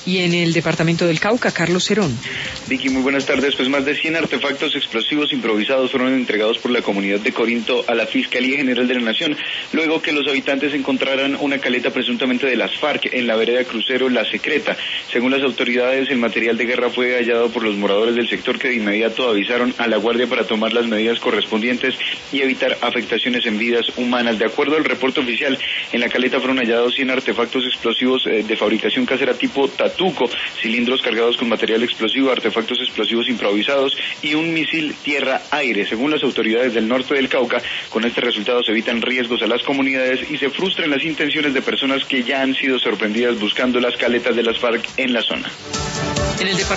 Y en el departamento del Cauca, Carlos Cerón. Vicky, muy buenas tardes. Pues más de 100 artefactos explosivos improvisados fueron entregados por la comunidad de Corinto a la Fiscalía General de la Nación, luego que los habitantes encontraran una caleta presuntamente de las FARC en la vereda crucero La Secreta. Según las autoridades, el material de guerra fue hallado por los moradores del sector, que de inmediato avisaron a la Guardia para tomar las medidas correspondientes y evitar afectaciones en vidas humanas. De acuerdo al reporte oficial, en la caleta fueron hallados 100 artefactos explosivos de fabricación casera tipo Tatuco, cilindros cargados con material explosivo, artefactos explosivos improvisados y un misil tierra-aire. Según las autoridades del norte del Cauca, con este resultado se evitan riesgos a las comunidades y se frustran las intenciones de personas que ya han sido sorprendidas buscando las caletas de las FARC en la zona.